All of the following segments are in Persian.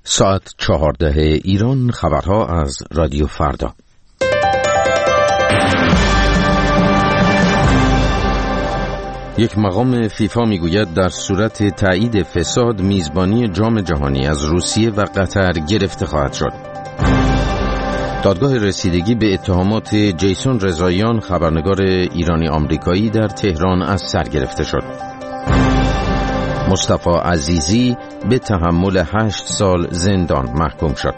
ساعت 14 ایران. خبرها از رادیو فردا. یک مقام فیفا میگوید در صورت تایید فساد میزبانی جام جهانی از روسیه و قطر گرفته خواهد شد. دادگاه رسیدگی به اتهامات جیسون رضاییان خبرنگار ایرانی آمریکایی در تهران از سر گرفته شد. مصطفی عزیزی به تحمل 8 سال زندان محکوم شد.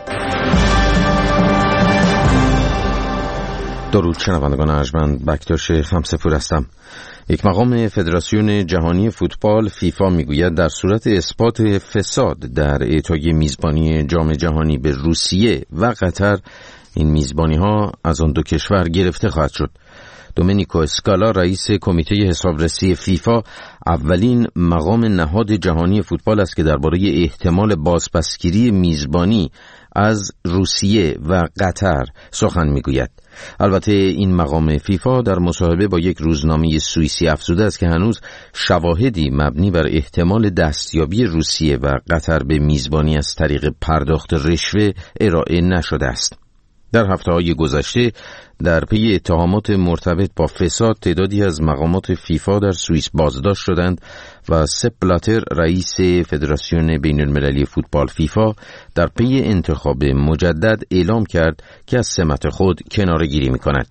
درود شنوندگان ارجمند، بکتاش خمسه‌پور هستم. یک مقام فدراسیون جهانی فوتبال فیفا میگوید در صورت اثبات فساد در اعطای میزبانی جام جهانی به روسیه و قطر، این میزبانی ها از آن دو کشور گرفته خواهد شد. دومینیکو اسکالا رئیس کمیته حسابرسی فیفا اولین مقام نهاد جهانی فوتبال است که درباره احتمال بازپسگیری میزبانی از روسیه و قطر سخن میگوید. البته این مقام فیفا در مصاحبه با یک روزنامه سوئیسی افزوده است که هنوز شواهدی مبنی بر احتمال دستیابی روسیه و قطر به میزبانی از طریق پرداخت رشوه ارائه نشده است. در هفته‌های گذشته در پی اتهامات مرتبط با فساد تعدادی از مقامات فیفا در سوئیس بازداشت شدند و سپ بلاتر رئیس فدراسیون بین‌المللی فوتبال فیفا در پی انتخاب مجدد اعلام کرد که از سمت خود کناره‌گیری می‌کند.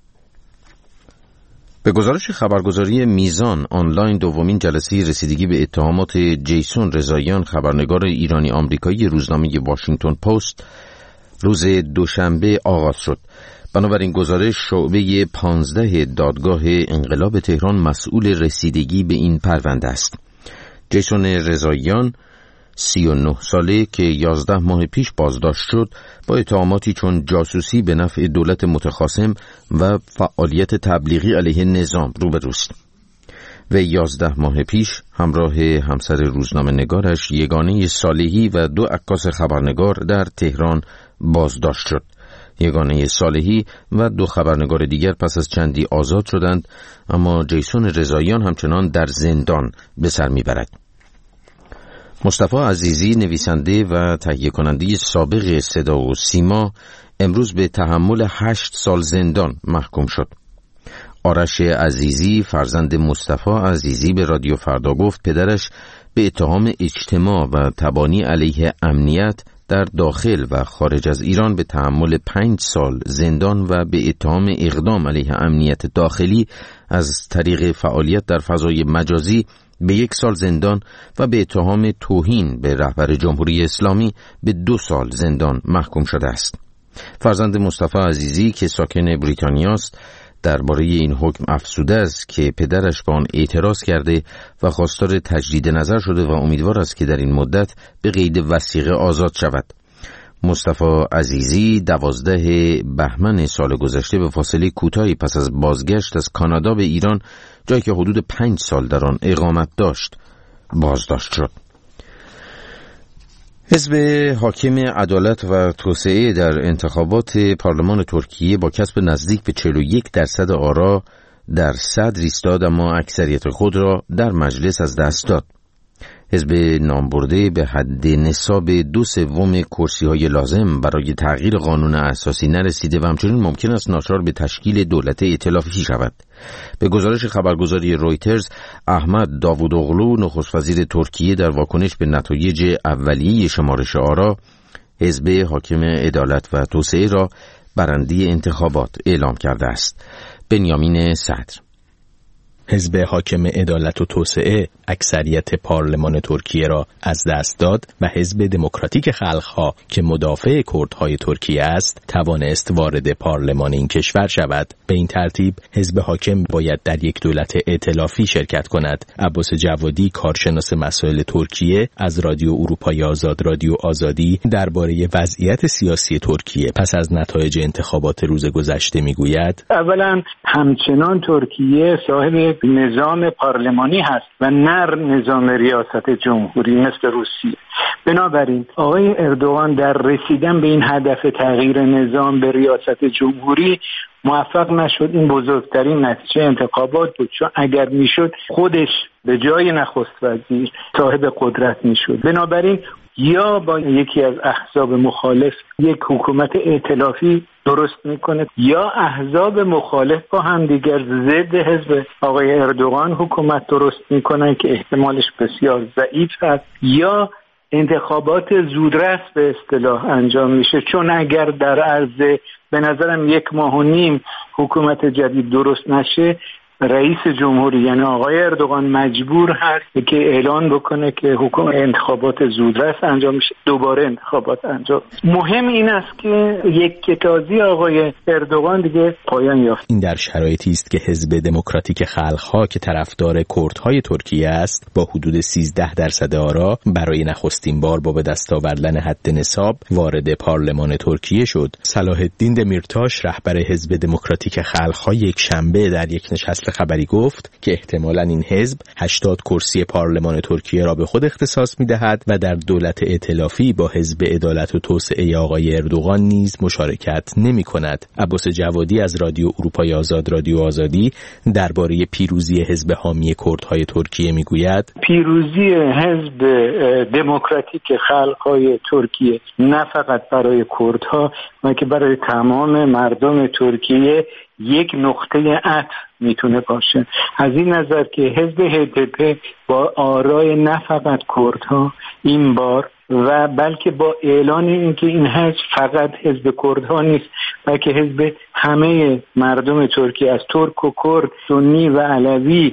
به گزارش خبرگزاری میزان آنلاین، دومین جلسه رسیدگی به اتهامات جیسون رضاییان خبرنگار ایرانی آمریکایی روزنامه واشنگتن پست روز دوشنبه آغاز شد. بنابراین گزارش شعبه 15 دادگاه انقلاب تهران مسئول رسیدگی به این پرونده است. جیسون رضاییان 39 ساله که 11 ماه پیش بازداشت شد با اتهاماتی چون جاسوسی به نفع دولت متخاصم و فعالیت تبلیغی علیه نظام روبروست. و 11 ماه پیش همراه همسر روزنامه نگارش یگانه صالحی و 2 عکاس خبرنگار در تهران بازداشت شد. یگانه صالحی و 2 خبرنگار دیگر پس از چندی آزاد شدند، اما جیسون رضاییان همچنان در زندان به سر میبرد. مصطفی عزیزی نویسنده و تهیه کننده سابق صدا و سیما امروز به تحمل 8 سال زندان محکوم شد. آرش عزیزی فرزند مصطفی عزیزی به رادیو فردا گفت پدرش به اتهام اجتماع و تبانی علیه امنیت در داخل و خارج از ایران به تحمل 5 سال زندان و به اتهام اقدام علیه امنیت داخلی از طریق فعالیت در فضای مجازی به 1 سال زندان و به اتهام توهین به رهبر جمهوری اسلامی به 2 سال زندان محکوم شده است. فرزند مصطفی عزیزی که ساکن بریتانیا است درباره این حکم افسوده است که پدرش به آن اعتراض کرده و خواستار تجدید نظر شده و امیدوار است که در این مدت به قید وثیقه آزاد شود. مصطفی عزیزی 12 بهمن سال گذشته به فاصله کوتاهی پس از بازگشت از کانادا به ایران، جایی که حدود 5 سال در آن اقامت داشت، بازداشت شد. حزب حاکم عدالت و توسعه در انتخابات پارلمان ترکیه با کسب نزدیک به 41% آرا در صدر ایستاد، اما اکثریت خود را در مجلس از دست داد. حزب نامبرده به حد نصاب 2/3 کرسی‌های لازم برای تغییر قانون اساسی نرسیده و همچنین ممکن است ناچار به تشکیل دولت ائتلافی شود. به گزارش خبرگزاری رویترز، احمد داوودوغلو نخست وزیر ترکیه در واکنش به نتایج اولیه شمارش آرا حزب حاکم عدالت و توسعه را برنده انتخابات اعلام کرده است. بنیامین صدر: حزب حاکم عدالت و توسعه اکثریت پارلمان ترکیه را از دست داد و حزب دموکراتیک خلق‌ها که مدافع کردهای ترکیه است توانست وارد پارلمان این کشور شود. به این ترتیب حزب حاکم باید در یک دولت ائتلافی شرکت کند. عباس جوادی، کارشناس مسائل ترکیه از رادیو اروپای آزاد، رادیو آزادی، درباره وضعیت سیاسی ترکیه پس از نتایج انتخابات روز گذشته میگوید: اولا همچنان ترکیه صاحب نظام پارلمانی هست و نه نظام ریاست جمهوری مثل روسیه. بنابراین آقای اردوغان در رسیدن به این هدف تغییر نظام به ریاست جمهوری موفق نشد. این بزرگترین نتیجه انتخابات بود، چون اگر میشد خودش به جای نخست وزیر صاحب قدرت میشد. بنابراین یا با یکی از احزاب مخالف یک حکومت ائتلافی درست میکنه، یا احزاب مخالف با هم دیگر ضد حزب آقای اردوغان حکومت درست میکنن که احتمالش بسیار ضعیف هست، یا انتخابات زودرس به اصطلاح انجام میشه. چون اگر در عرض به نظرم 1.5 ماه حکومت جدید درست نشه، رئیس جمهوری یعنی آقای اردوغان مجبور هست که اعلان بکنه که حکومت انتخابات زودرس انجام میشه، دوباره انتخابات انجام. مهم این است که یک کتازی آقای اردوغان دیگه پایان یافت. این در شرایطی است که حزب دموکراتیک خلق‌ها که طرفدار کردهای ترکیه است با حدود 13% آرا برای نخستین بار با به دست آوردن حد نصاب وارد پارلمان ترکیه شد. صلاح الدین دمیرتاش رهبر حزب دموکراتیک خلق‌ها یک شنبه در یک نشست خبری گفت که احتمالاً این حزب 80 کرسی پارلمان ترکیه را به خود اختصاص می‌دهد و در دولت ائتلافی با حزب عدالت و توسعه آقای اردوغان نیز مشارکت نمی‌کند. عباس جوادی از رادیو اروپای آزاد، رادیو آزادی، درباره پیروزی حزب حامی کردهای ترکیه می‌گوید: پیروزی حزب دموکراتیک خلق‌های ترکیه نه فقط برای کردها بلکه برای تمام مردم ترکیه یک نقطه عطف میتونه باشه. از این نظر که حزب HDP با آرای نه فقط کردها این بار و بلکه با اعلان اینکه این حزب فقط حزب کردها نیست بلکه حزب همه مردم ترکیه از ترک و کرد، سنی و علوی،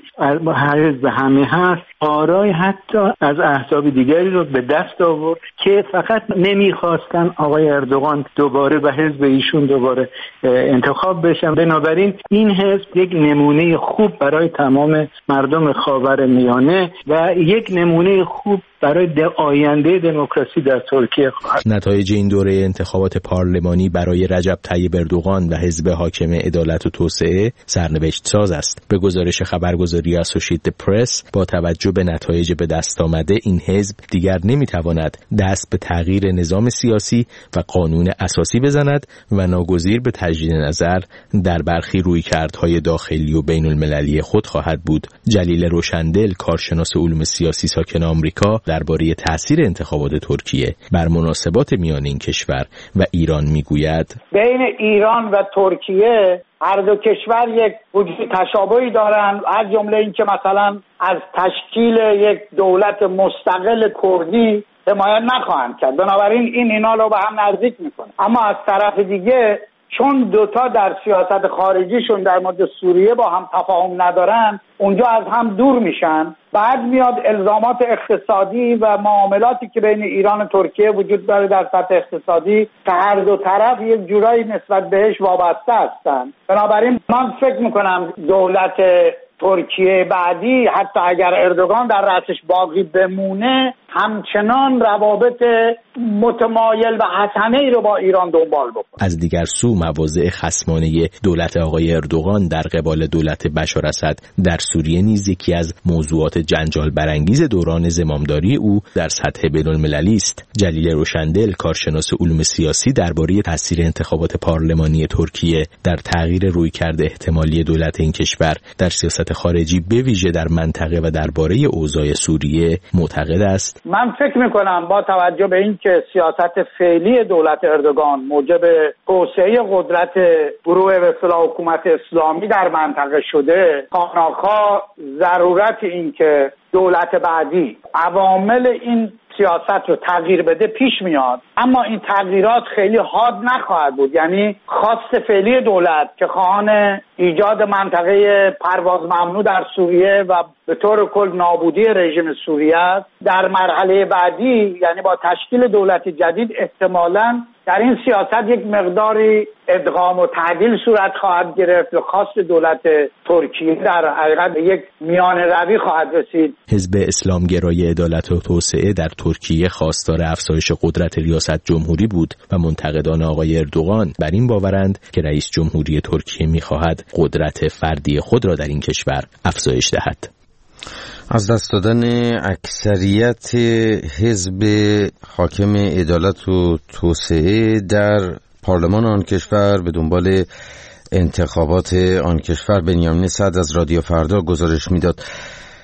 حزب همه هست، آرای حتی از احزاب دیگری رو به دست آورد که فقط نمیخواستن آقای اردوغان دوباره و حزب ایشون دوباره انتخاب بشن. بنابراین این حزب یک نمونه خوب برای تمام مردم خاورمیانه و یک نمونه خوب برای آینده دموکراسی در ترکیه خواهد. نتایج این دوره انتخابات پارلمانی برای رجب طیب اردوغان و حزب حاکم عدالت و توسعه سرنوشت ساز است. به گزارش خبرگزاری اسوشییتد پرس، با توجه به نتایج به دست آمده این حزب دیگر نمیتواند دست به تغییر نظام سیاسی و قانون اساسی بزند و ناگزیر به تجدید نظر در برخی رویکردهای داخلی و بین المللی خود خواهد بود. جلیل روشندل، کارشناس علوم سیاسی ساکن آمریکا، درباره تاثیر انتخابات ترکیه بر مناسبات میان این کشور و ایران میگوید: بین ایران و ترکیه هر دو کشور یک وجود تشابهی دارند، از جمله این که مثلا از تشکیل یک دولت مستقل کردی حمایت نخواهند کرد. بنابراین اینا رو به هم نزدیک میکنه. اما از طرف دیگه چون دوتا در سیاست خارجیشون در مورد سوریه با هم تفاهم ندارن، اونجا از هم دور میشن. بعد میاد الزامات اقتصادی و معاملاتی که بین ایران و ترکیه وجود داره در سطح اقتصادی که هر دو طرف یک جورایی نسبت بهش وابسته هستن. بنابراین من فکر میکنم دولت ترکیه بعدی حتی اگر اردوغان در رأسش باقی بمونه همچنان روابط متمایل و حسنه‌ای رو با ایران دنبال بکنه. از دیگر سو مواضع خصمانه دولت آقای اردوغان در قبال دولت بشار اسد در سوریه نیز یکی از موضوعات جنجال برانگیز دوران زمامداری او در سطح بین‌المللی است. جلیل روشندل، کارشناس علوم سیاسی، درباره تاثیر انتخابات پارلمانی ترکیه در تغییر رویکرد احتمالی دولت این کشور در سیاست خارجی به ویژه در منطقه و درباره اوضاع سوریه معتقد است: من فکر میکنم با توجه به این که سیاست فعلی دولت اردوغان موجب توسعه قدرت گروه به اصطلاح حکومت اسلامی در منطقه شده، خاناخا ضرورت این که دولت بعدی عوامل این سیاست رو تغییر بده پیش میاد. اما این تغییرات خیلی حاد نخواهد بود. یعنی خواست فعلی دولت که خواهان ایجاد منطقه پرواز ممنوع در سوریه و به طور کل نابودی رژیم سوریه است، در مرحله بعدی یعنی با تشکیل دولت جدید احتمالاً در این سیاست یک مقداری ادغام و تعدیل صورت خواهد گرفت و خواست دولت ترکیه در حقیقت یک میان روی خواهد رسید. حزب اسلامگرای عدالت و توسعه در ترکیه خواستار افزایش قدرت ریاست جمهوری بود و منتقدان آقای اردوغان بر این باورند که رئیس جمهوری ترکیه می‌خواهد قدرت فردی خود را در این کشور افزایش دهد. از دست دادن اکثریت حزب حاکم عدالت و توسعه در پارلمان آن کشور به دنبال انتخابات آن کشور، بنیامین سعد از رادیو فردا گزارش میداد.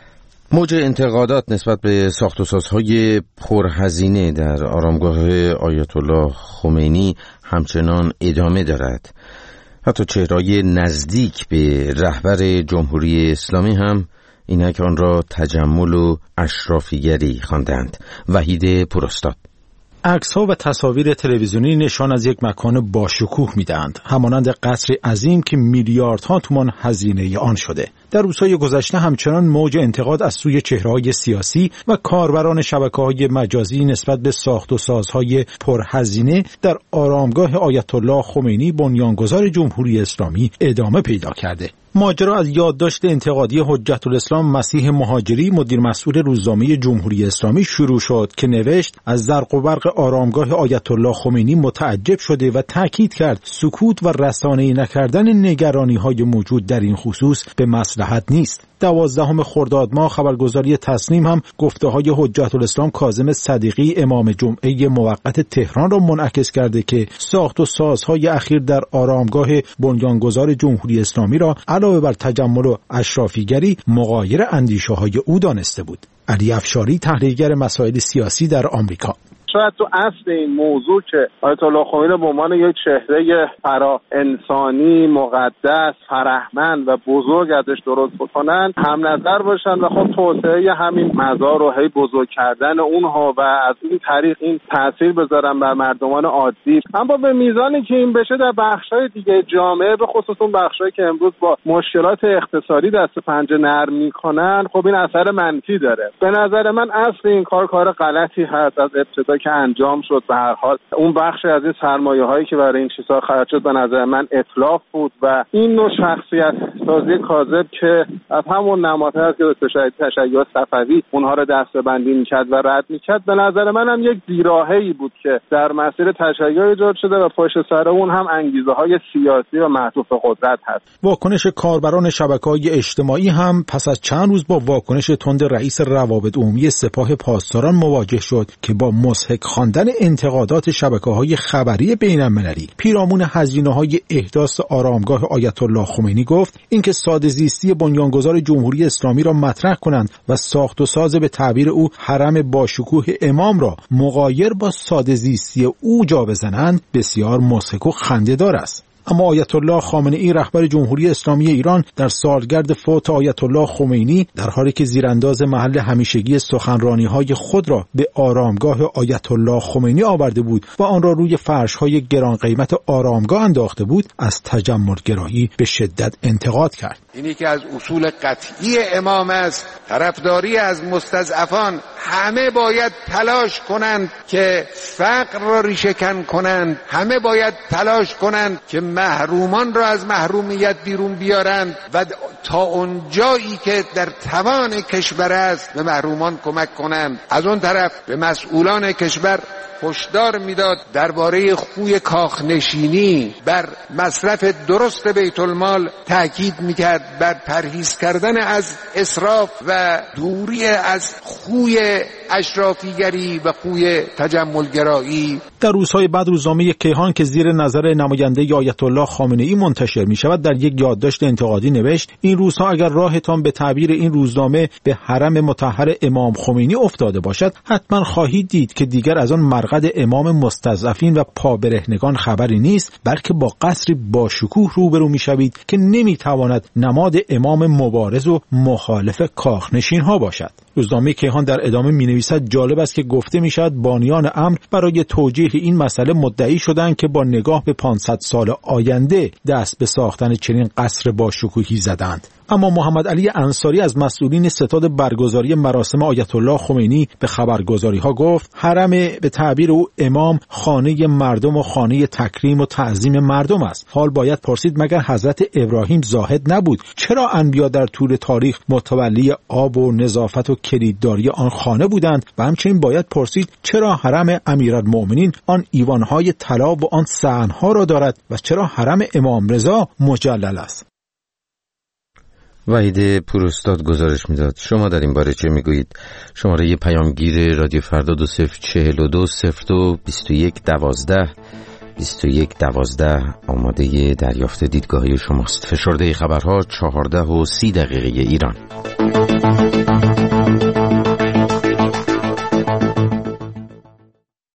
موج انتقادات نسبت به ساخت و سازهای پرهزینه در آرامگاه آیت الله خمینی همچنان ادامه دارد. حتی چهره‌های نزدیک به رهبر جمهوری اسلامی هم اینک آن را تجمل و اشرافیگری خواندند. وحید پوراستاد: عکس‌ها و تصاویر تلویزیونی نشان از یک مکان باشکوه می‌دهند، همانند قصری عظیم که میلیاردها تومان هزینه آن شده. در روزهای گذشته همچنان موج انتقاد از سوی چهره‌های سیاسی و کاربران شبکه‌های مجازی نسبت به ساخت و سازهای پرهزینه در آرامگاه آیت الله خمینی بنیانگذار جمهوری اسلامی ادامه پیدا کرده. ماجرا از یادداشت انتقادی حجت الاسلام مسیح مهاجری، مدیر مسئول روزنامه جمهوری اسلامی شروع شد که نوشت از زرق و برق آرامگاه آیت الله خمینی متعجب شده و تاکید کرد سکوت و رسانه‌ای نکردن نگرانی‌های موجود در این خصوص به مصلحت نیست. 12 خرداد ماه خبرگزاری تصنیم هم گفته‌های حجت الاسلام کاظم صدیقی امام جمعه موقت تهران را منعکس کرده که ساخت و سازهای اخیر در آرامگاه بنیانگذار جمهوری اسلامی را علاوه بر تجمل و اشرافیگری مغایر اندیشه‌های او دانسته بود. علی افشاری، تحلیلگر مسائل سیاسی در آمریکا: شاید تو اصل این موضوع که آیت الله خمینی به عنوان یک چهره فرا انسانی، مقدس، فرهمند و بزرگ ازش درست بکنن هم نظر باشن و خب توسعه همین مزار رو هی بزرگ کردن اونها و از این طریق این تاثیر بذارن بر مردمان عادی. اما به میزانی که این بشه در بخش‌های دیگه جامعه، به خصوص اون بخش‌هایی که امروز با مشکلات اقتصادی دست پنجه نرم می‌کنن، خب این اثر منفی داره. به نظر من اصل این کار غلطی هست. از ابتدا که انجام شد به هر حال اون بخش از این سرمایه‌هایی که برای این چیزا خرج شد به نظر من اتلاف بود و این نوع شخصیت سازی کاذب که از همون نمادها هست که تشیع صفوی اونها رو دسته‌بندی می‌کرد و رد می‌کرد، به نظر من هم یک بیراهه‌ای بود که در مسیر تشیع ایجاد شده و پشت سر اون هم انگیزه‌های سیاسی و معطوف قدرت هست. واکنش کاربران شبکه‌های اجتماعی هم پس از چند روز با واکنش تند رئیس روابط عمومی سپاه پاسداران مواجه شد که با مضحک خواندن انتقادات شبکه‌های خبری بین‌المللی پیرامون هزینه‌های احداث آرامگاه آیت الله خمینی گفت اینکه ساده‌زیستی بنیانگذار جمهوری اسلامی را مطرح کنند و ساخت و ساز به تعبیر او حرم باشکوه امام را مغایر با ساده‌زیستی او جا بزنند بسیار مضحک و خنده‌دار است. اما آیت الله خامنه‌ای رهبر جمهوری اسلامی ایران در سالگرد فوت آیت الله خمینی در حالی که زیرانداز محل همیشگی سخنرانی‌های خود را به آرامگاه آیت الله خمینی آورده بود و آن را روی فرش‌های گران قیمت آرامگاه انداخته بود، از تجمل‌گرایی به شدت انتقاد کرد. اینی که از اصول قطعی امام است، طرفداری از مستضعفان. همه باید تلاش کنند که فقر را ریشه‌کن کنند، همه باید تلاش کنند که محرومان را از محرومیت بیرون بیارند و تا اون جایی که در توان کشور است به محرومان کمک کنند. از اون طرف به مسئولان کشور هشدار میداد درباره خوی کاخنشینی، بر مصرف درست بیت المال تاکید میکرد، بر پرهیز کردن از اسراف و دوری از خوی اشرافیگری و خوی تجملگرایی. در روزهای بعد روزنامه کیهان که زیر نظر نماینده آیت الله خامنه‌ای منتشر می شود در یک یادداشت انتقادی نوشت این روزها اگر راهتان به تعبیر این روزنامه به حرم مطهر امام خمینی افتاده باشد، حتما خواهید دید که دیگر از آن مرقد امام مستضعفین و پابرهنگان خبری نیست، بلکه با قصری باشکوه روبرو می شوید که نمی تواند نماد امام مبارز و مخالف کاخنشین ها باشد. روزنامه کیهان در ادامه می نویسد جالب است که گفته می شود بانیان امر برای توجیه این مسئله مدعی شدند که با نگاه به 500 سال آینده دست به ساختن چنین قصر باشکوهی زدند. اما محمد علی انصاری از مسئولین ستاد برگزاری مراسم آیت الله خمینی به خبرگزاری‌ها گفت حرم به تعبیر او امام خانه مردم و خانه تکریم و تعظیم مردم است. حال باید پرسید مگر حضرت ابراهیم زاهد نبود؟ چرا انبیا در طول تاریخ متولی آب و نظافت و کلیدداری آن خانه بودند؟ و همچنین باید پرسید چرا حرم امیرالمؤمنین آن ایوان‌های طلا و آن صحن‌ها را دارد و چرا حرم امام رضا مجلل است؟ وحید پوراستاد گزارش میداد. شما در این باره چه میگویید؟ شماره پیامگیر رادیو فردا 2042 02 21 12 21:12 آماده دریافت دیدگاهی شماست. فشرده خبرها 14:30 ایران.